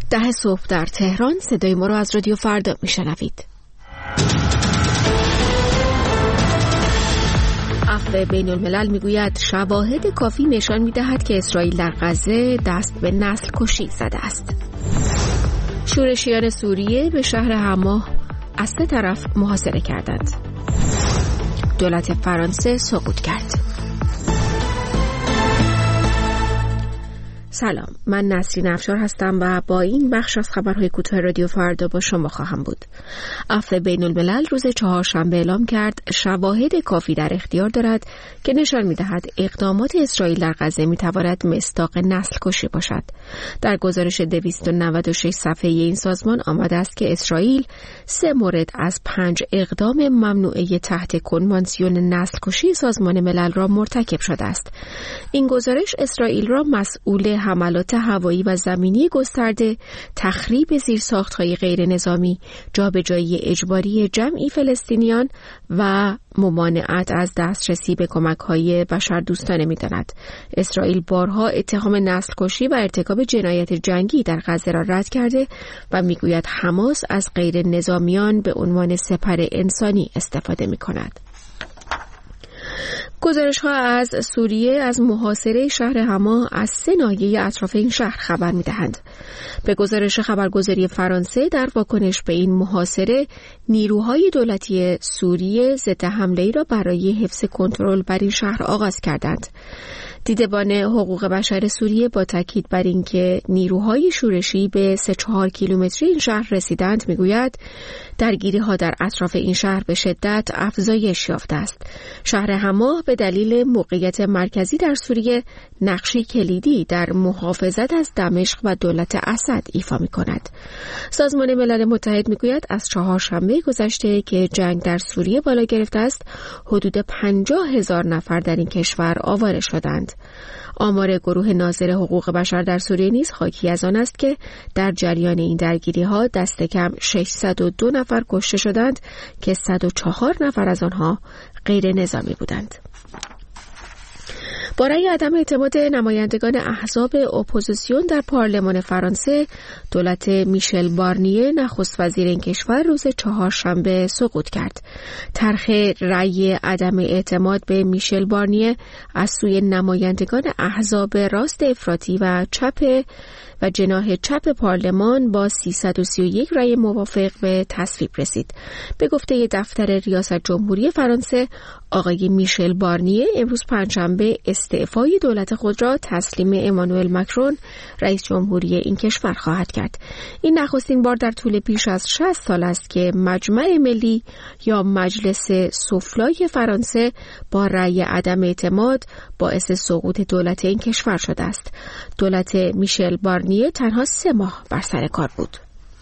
10 صبح در تهران. صدای ما را از رادیو فردا میشنوید. عفو بین الملل میگوید شواهد کافی نشان میدهد که اسرائیل در غزه دست به نسل کشی زده است. شورشیان سوریه به شهر حما از 3 طرف محاصره کردند. دولت فرانسه سقوط کرد. سلام، من نسرین افشار هستم و با این بخش از خبرهای کوتاه رادیو فردا با شما خواهم بود. عفو بین الملل روز چهارشنبه اعلام کرد شواهد کافی در اختیار دارد که نشان می‌دهد اقدامات اسرائیل در غزه می‌تواند مصداق نسل کشی باشد. در گزارش 296 صفحه‌ای این سازمان آمده است که اسرائیل 3 مورد از 5 اقدام ممنوعه تحت کنوانسیون نسل کشی سازمان ملل را مرتکب شده است. این گزارش اسرائیل را مسئول حملات هوایی و زمینی گسترده، تخریب زیرساخت‌های غیر نظامی، جابجایی اجباری جمعی فلسطینیان و ممانعت از دسترسی به کمک‌های بشردوستانه می‌داند. اسرائیل بارها اتهام نسل کشی و ارتکاب جنایت جنگی در غزه را رد کرده و می‌گوید حماس از غیر نظامیان به عنوان سپر انسانی استفاده می‌کند. گزارش‌ها از سوریه از محاصره شهر حما از 3 ناحیه اطراف این شهر خبر می‌دهند. به گزارش خبرگزاری فرانسه در واکنش به این محاصره، نیروهای دولتی سوریه ضد حمله‌ای را برای حفظ کنترل بر این شهر آغاز کردند. دیدبان حقوق بشر سوریه با تاکید بر اینکه نیروهای شورشی به 3-4 کیلومتری این شهر رسیدند میگوید درگیری‌ها در اطراف این شهر به شدت افزایش یافته است. شهر حما به دلیل موقعیت مرکزی در سوریه نقشی کلیدی در محافظت از دمشق و دولت اسد ایفا می‌کند. سازمان ملل متحد میگوید از چهارشنبه گذشته که جنگ در سوریه بالا گرفته است، حدود 50,000 نفر در این کشور آواره شدند. آمار گروه ناظر حقوق بشر در سوریه نیز حاکی از آن است که در جریان این درگیری‌ها دست کم 602 نفر کشته شدند که 104 نفر از آنها غیر نظامی بودند. برای عدم اعتماد نمایندگان احزاب اپوزیسیون در پارلمان فرانسه، دولت میشل بارنیه نخست وزیر این کشور روز چهارشنبه سقوط کرد. طرح رأی عدم اعتماد به میشل بارنیه از سوی نمایندگان احزاب راست افراطی و چپ و جناح چپ پارلمان با 331 رأی موافق به تصویب رسید. به گفته دفتر ریاست جمهوری فرانسه، آقای میشل بارنیه امروز پنجشنبه استعفای دولت خود را تسلیم امانوئل مکرون رئیس جمهوری این کشور خواهد کرد. این نخستین بار در طول بیش از 60 سال است که مجمع ملی یا مجلس سفلای فرانسه با رأی عدم اعتماد باعث سقوط دولت این کشور شده است. دولت میشل بارنیه تنها 3 ماه بر سر کار بود.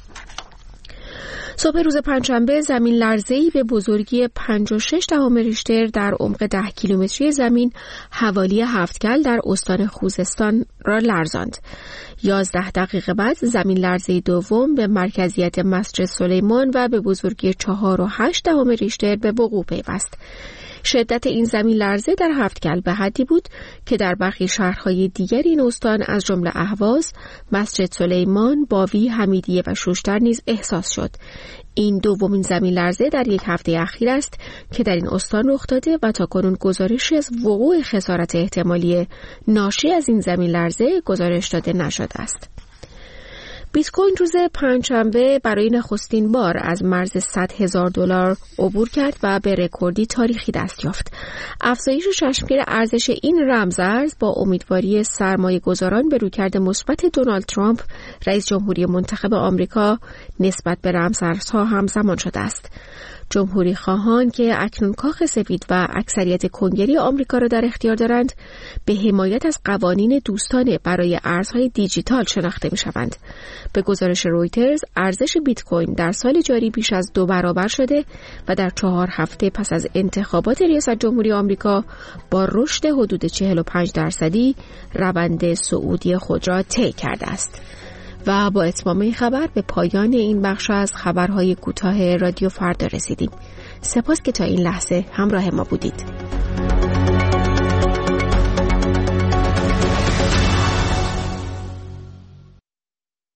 صبح روز پنجشنبه زمین لرزه‌ای به بزرگی 5.6 ریشتر در عمق 10 کیلومتری زمین حوالی هفتگل در استان خوزستان را لرزاند. 11 دقیقه بعد زمین لرزه دوم به مرکزیت مسجد سلیمان و به بزرگی 4.8 ریشتر به وقوع پیوست. شدت این زمین لرزه در هفتگل به حدی بود که در برخی شهرهای دیگر این استان از جمله اهواز، مسجد سلیمان، باوی، حمیدیه و شوشتر نیز احساس شد. این دومین زمین لرزه در یک هفته اخیر است که در این استان رخ داده و تاکنون گزارشی از وقوع خسارت احتمالی ناشی از این زمین لرزه گزارش داده نشده است. بیت کوین روز پنجشنبه برای نخستین بار از مرز $100,000 عبور کرد و به رکوردی تاریخی دست یافت. افزایش چشمگیر ارزش این رمزارز با امیدواری سرمایه‌گذاران به رویکرد مثبت دونالد ترامپ رئیس جمهوری منتخب آمریکا نسبت به رمزارزها همزمان شده است. جمهوری خواهان که اکنون کاخ سفید و اکثریت کنگره آمریکا را در اختیار دارند، به حمایت از قوانین دوستانه برای ارزهای دیجیتال شناخته می‌شوند. به گزارش رویترز، ارزش بیت کوین در سال جاری بیش از 2 برابر شده و در 4 هفته پس از انتخابات ریاست جمهوری آمریکا با رشد حدود 45% روند صعودی خود را طی کرده است. و با اتمام این خبر به پایان این بخش از خبرهای کوتاه رادیو فردا رسیدیم. سپاس که تا این لحظه همراه ما بودید.